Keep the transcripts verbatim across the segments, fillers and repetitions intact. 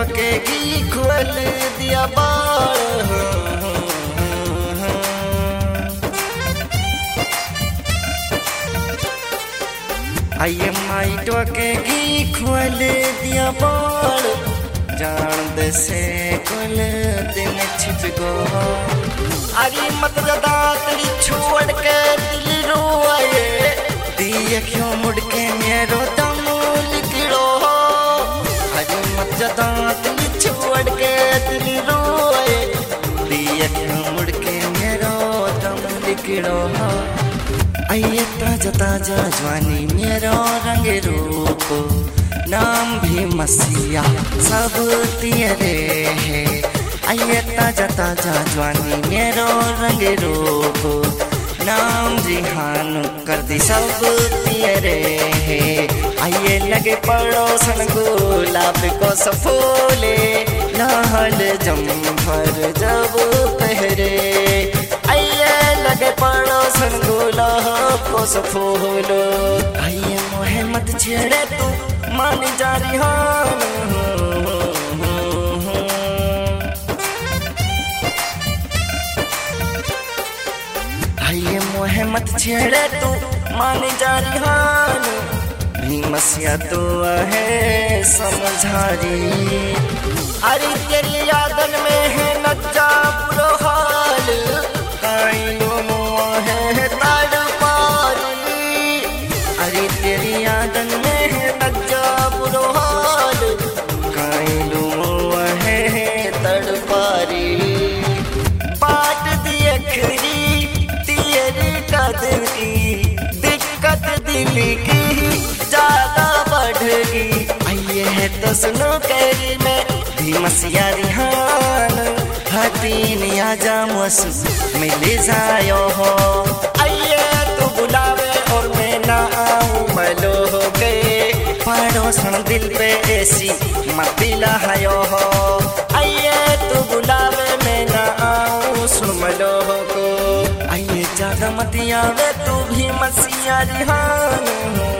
टोकेगी खोल दिया बाल। आई माई टोकेगी खोल दिया बाल, जान दे से कुल दिन छिप गो। अरे मत दातरी छोड़ के दिल रोए, दिए क्यों मुड़ के मेरो दम निकलो। अरे मत दातरी छोड़ के दिल रोए, दिए क्यों मुड़ के मेरो दम निकलो। आइए ताजा ताजा जवानी मेरो रंग रूप, नाम भी मसीहा सब तेरे है। आइए ताजा ताजा जवानी मेरो रंग रूप, नाम जिहान कर दी सब तेरे है। आइए लगे पड़ोसन गुलाब को सफोले, नाल जम्फर जब पहरे। आइए लगे पड़ोसन गुलाब को सफोलो, आइए मोहे मत छेड़े तू मान जा रिहान। आइए मोहे मत छेड़े तू मान जा रिहान, भी मसिया तो है समझारी। अरे तेरी यादन में है नज्जा बुरो हाल, काइलो मोह है तड़पारी। अरे तेरी यादन में है नज्जा बुरो हाल, काइलो मोह है तड़पारी। बाट दिए खरी तेरी कदर की, दिक्कत दिल की ज्यादा बढ़गी। आइए है तो सुनो कैरी में भी मसिया रिहान, हतीन या जामुस मिल जायो हो। आइए तू बुलावे और मैं ना आऊं मलो हो गए, पड़ोसन दिल पे ऐसी मत लहायो हो। आइए तू बुलावे मैं ना आऊं सुन मलो हो को। आइए ज्यादा मत आवे तू भी मसिया रिहान।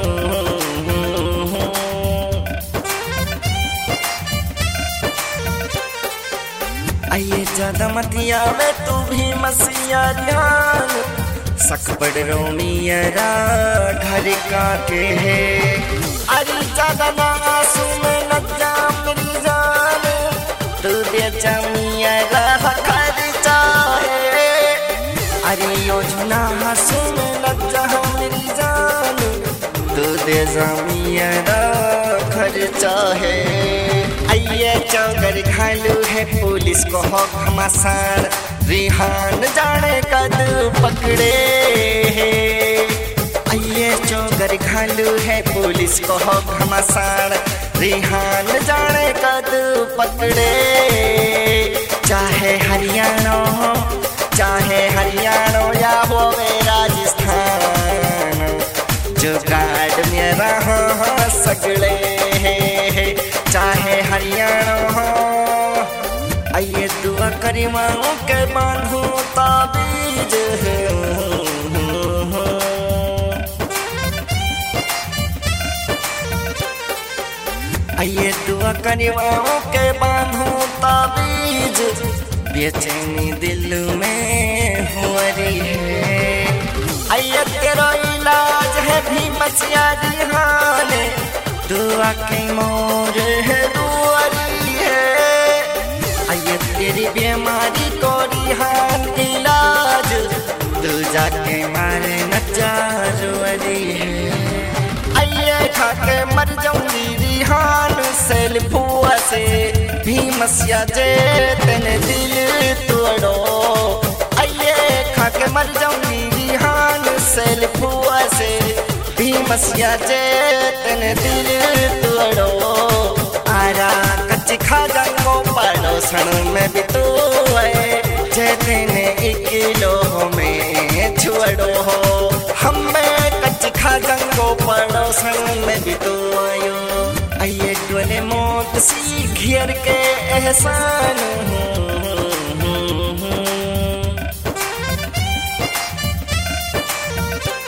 आइए ज्यादा मत आवे तू भी मसिया रिहान, सकबड़ रोमियरा घर काटे है। अरे ज्यादा ना आंसू में न जा मेरी जान, तू दे जमियरा घर चाहे। अरे योजना आंसू में न जा मेरी जान, तू दे जमियरा घर चाहे। आइए चौगर खालू है पुलिस को हो घमासान, रिहान जाने कद पकड़े है। आइए चौगर खालू है पुलिस को हो घमासान, रिहान जाने कद पकड़े। चाहे हरियाणा हो चाहे हरियाणा या हो राजस्थान, जुगाड़ मेरा हाँ सगड़े है। चाहे हरियाणा हो, आइए दुआ करी माओ के बांधू ताबीज है। आइए दुआ करी माओ के बांधू ताबीज, बेचैनी दिल में हो रही है। आइए तेरा इलाज है भी मसिया रिहान, दुआ के मोर है दुआरी है। आइए तेरी बीमारी को रिहान इलाज, तू जाके मारे नचा रुअरी है। आइए खा के मर जाऊंगी रिहान सेल्फुआ से, भी मसिया जे तेने दिल तोड़ो। आइए खा के मर जाऊंगी रिहान सेल्फुआ से, भी मसिया जे तेने दिल तोड़ो। आरा कच्ची खा जाऊंगो पड़ोसन में भी तो है, जे तेने एक किलो में छोड़ो हो। हमें कच्ची खा जाऊंगो पड़ोसन में भी तो आयो। आइए डोले मोट सी घेर के एहसान,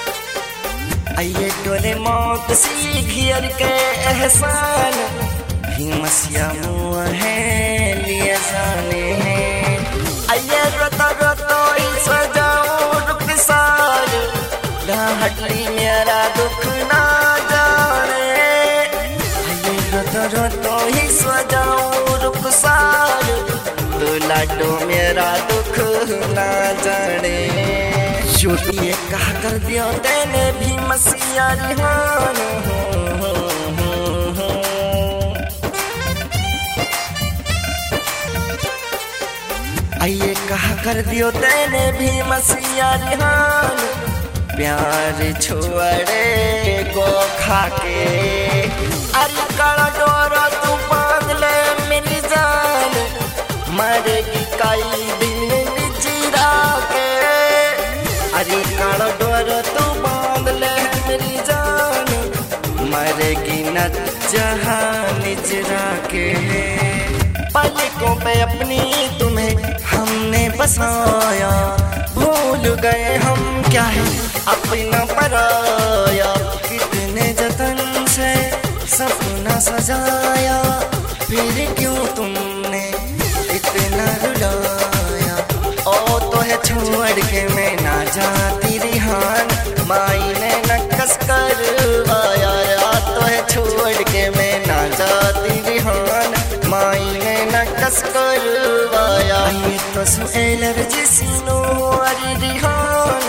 आइए डोले मौत सी घेर के एहसान, भीमसिया मुआ है लिए जाने हैं। आइए रोतो रोतो सजाऊं रुखसार, हटली मेरा दुख ना जाने। आइए रोतो रोतो ही सजाऊं रुखसार, तो लाडो मेरा दुख ना जाने। ये कहा कर दियो तेने भीमसिया रिहान, आइए कहा कर दियो तेने भीमसिया रिहान, प्यार छोड़े को खाके। अरे काला डोरा तू बांध ले मेरी जान, मरेगी कई दिन चिरा के। अरे काला डोरा तू बांध ले मेरी जान, मरेगी न जहां निजरा के। पलकों पे अपनी तुम्हें हमने बसाया, भूल गए हम क्या है अपना पराया। कितने जतन से सपना सजाया, फिर क्यों तुमने इतना रुलाया। ओ तो है छोड़ के मैं ना जाती रिहान, माई ने नकस करवाया। तो है छोड़ के मैं ना जाती रिहान, माई ने नकस करवाया। ये तो सुएलर जिसनो अरे रिहान,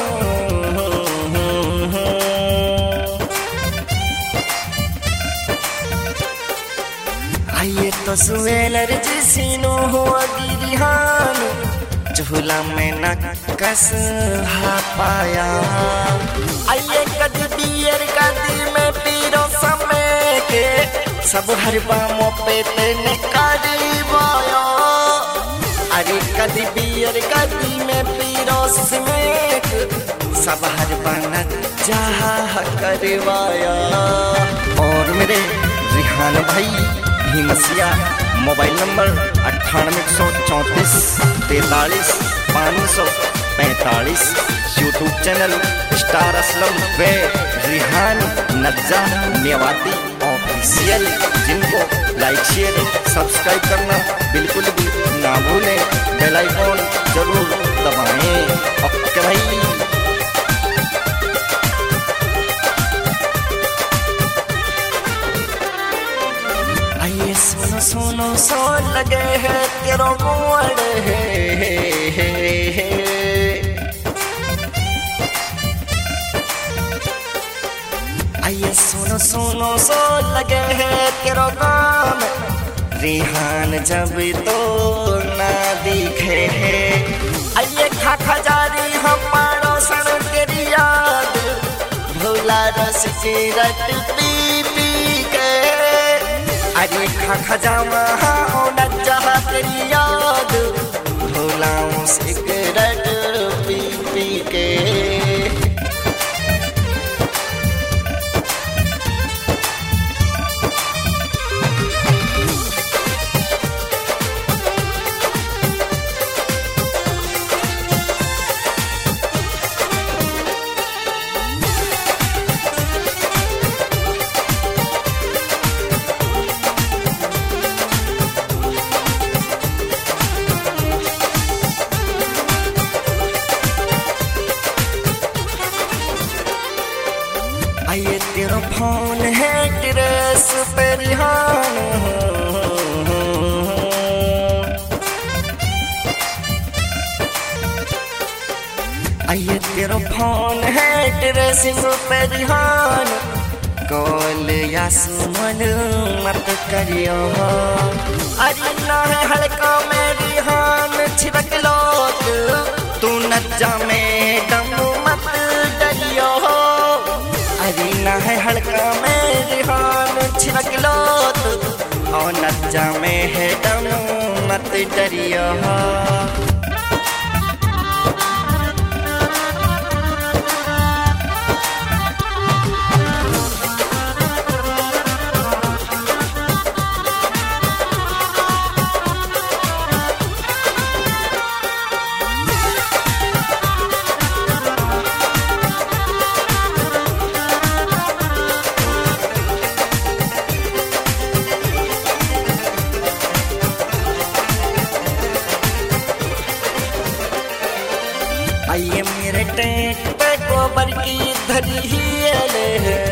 आइए तो सुएलर जिसनो अरे रिहान, झूला में नकस हा पाया। आइए कदी बियर कदी में पीरो समय के, सब हर बामों पे तेने करवाया। अरे कदी बियर कदी में पीरो समय के, सब हर बाना जहा करवाया। और मेरे रिहान भाई भीमसिया, मोबाइल नंबर अट्ठानवे सौ चौंतीस तैतालीस पाँच सौ पैंतालीस। यूट्यूब चैनल स्टार असलम व रिहान नज्जा मेवाती ऑफिशियल, जिनको लाइक शेयर सब्सक्राइब करना बिल्कुल भी ना भूलें, बेल आइकॉन जरूर दबाएं। ओके भाई। आइए सुनो सुनो सो लगे है तेरो मुड़ है। आइए सुनो सुनो सो लगे है तेरो गाम, रिहान जब तो ना दिखे है। आइए खा खजारी हम पड़ोसन तेरी याद, भोला रस की रट पी पी के। अरे खा खजामा हाँ न जहा तेरी याद, भोलाऊं सिगरेट पी पी के। आइए तेरा फोन है ड्रेस पे रिहान, आइए तेरा फोन है ड्रेसिंग पे रिहान, कॉल या सुमन मत करियो। अरे ना है हल्का में रिहान छिड़क लो, तू नज्जा में दम मत डरियो। अरीना है हल्का में रिहान छिड़क लो, और नज्जा में है दम मत डरियो। आइए मेरे टेंट पे गोबर की धरियाले,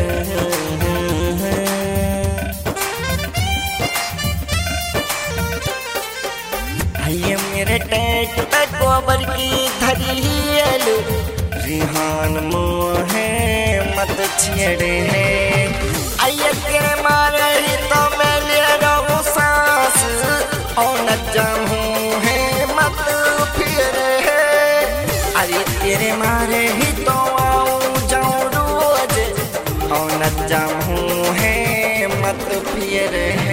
आइए मेरे टेंट पे गोबर की धरियाले, रिहान मोहे मत छेड़े है। आइए तेरे मारे ही तो मैं ले रहूं सांस, और न जाऊं है मत फिरे है। अरे तेरे मारे ही तो आऊं जाऊं रोज, और न जाऊं है मत फिरे है।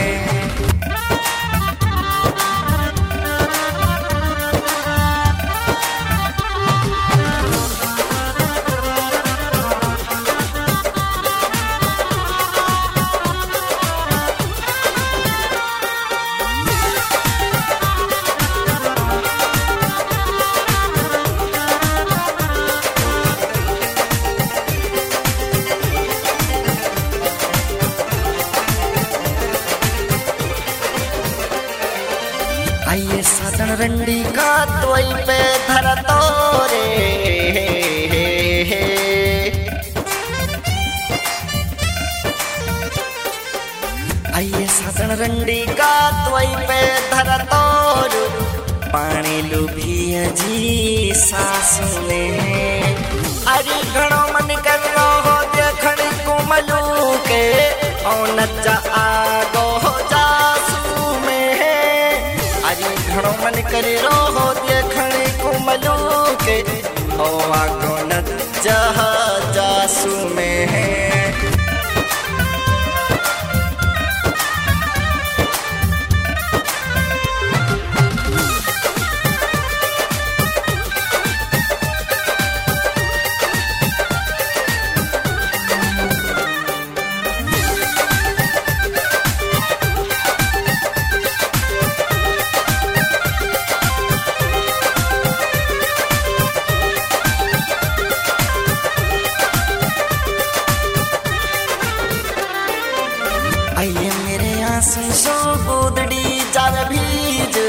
आइए साधन रंडी का तोई पे धर तोरे, आइए साधन रंडी का तोई पे धर तोर, पानी लुभिया जी सासु में। अरे घणो मन कर रहो देखण कुमलू के, और नचा आगो जासू में। अरे घणो मन करे रहो देखण कुमलू के, ओ आगो नचा जासू में। आइए मेरे आंसू सो गोदड़ी जाव भीज,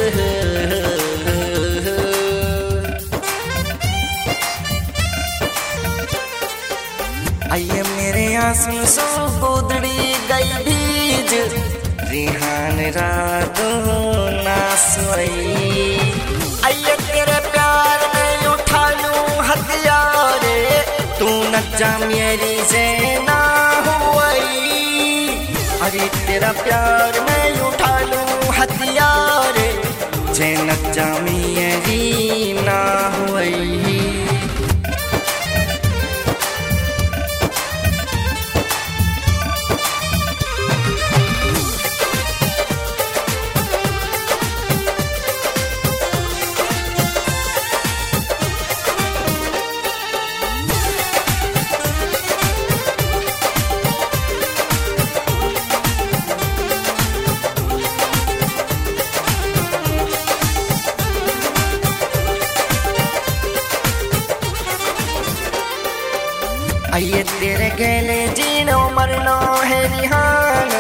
आइए मेरे आंसू सो गोदड़ी गई भीज, रिहान रातो ना सोई। आइए तेरे प्यार में उठा लूं हथियार, तू न जा मेरी से ना हुई। अरे तेरा प्यार मैं उठा लूं हथियार, जे न जामियरी ना हुई। आइए तेरे गले जीनो मरनो है रिहान,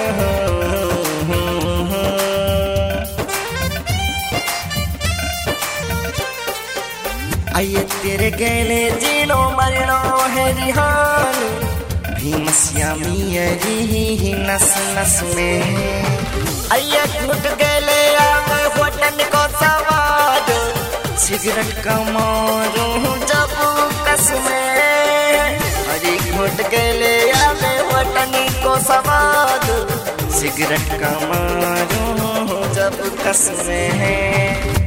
आइए तेरे गले जीनो मरनो है रिहान, भीमसिया मियरी नस नस में। आइए घुट गले आवे होटन को सवाद, सिगरेट का मारूं जब कस में। अरे घुट गले आवे होटन को सवाद, सिगरेट का मारूं जब कस में है।